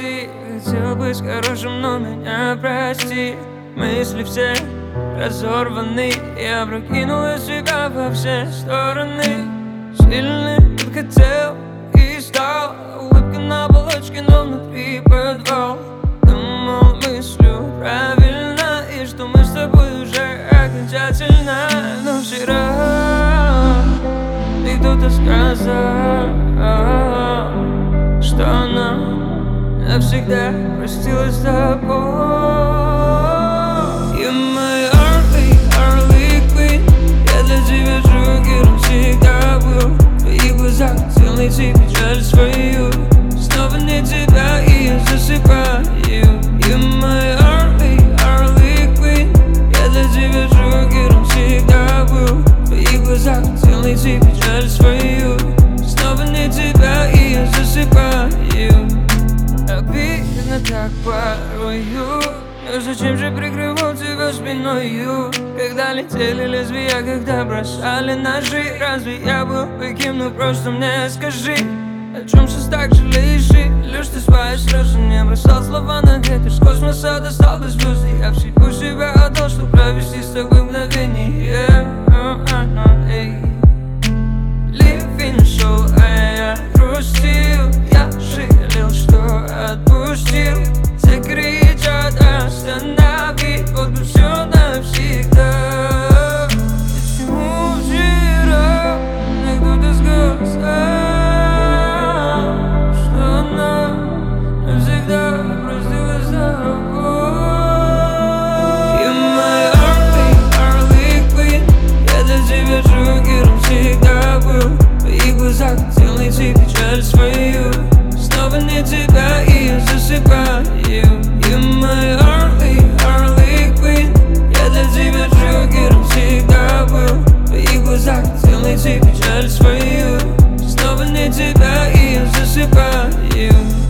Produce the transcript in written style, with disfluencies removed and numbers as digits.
уйти. Хотел быть хорошим, но меня прости. Мысли все разорваны, я прокинула себя во все стороны. Сильный хотел и стал, улыбка на оболочке, но внутри подвал. Думал, мыслю правильно, и что мы с тобой уже окончательно. Но вчера мне кто-то сказал, что она навсегда простилась с тобой. You're my Harley Quinn, я для тебя Джокером всегда был. В твоих глазах хотел найти печаль свою. Снова не тебя, и я засыпаю. You're my Harley Quinn, я для тебя Джокером всегда был. В твоих глазах хотел найти печаль свою. Снова не тебя, и я засыпаю. Обидно так порою, но зачем же прикрывал тебя спиною? Когда летели лезвия, когда бросали ножи, разве я был таким? Ну просто мне скажи, о чем сейчас так жалеешь? Лишь ты свои слезы не бросал слова на ветер, с космоса достал до звезды. Я всего себя отдал, чтобы провести с тобой мгновение. Living show, а я грустил, я жалел, что отпустил. Все кричат, останови, вот бы все навсегда. Почему вчера мне кто-то сказал, что она навсегда простилась с тобой? You're my Harley Quinn, я для тебя Джокером всегда был. В твоих глазах хотел найти печаль свою. Снова не тебя, и я засыпаю. You're my Harley Quinn, я для тебя Джокером всегда был. В твоих глазах хотел найти печаль свою. Снова не тебя, и я засыпаю.